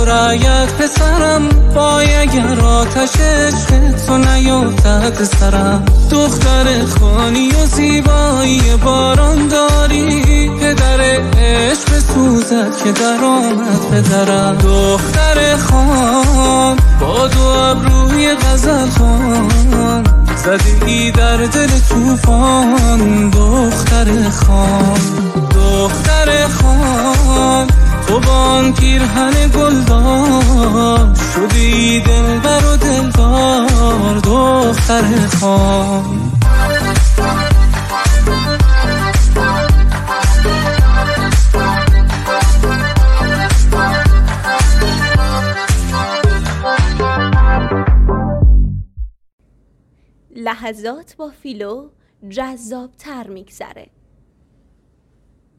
رایت پسرم وای اگر آتش عشق تو نیفتد سرم. دختر خانی و زیبایی باران داری، پدر عشق سوزد که در آمد پدرم. دختر خان با دو ابروی غزل خان، زدی در دل توفان. دختر خان دختر خان تو با آن پیرهن گلدار، شدی دلبر و دلدار. دختر خان لحظات با فیلو جذاب‌تر میگذره.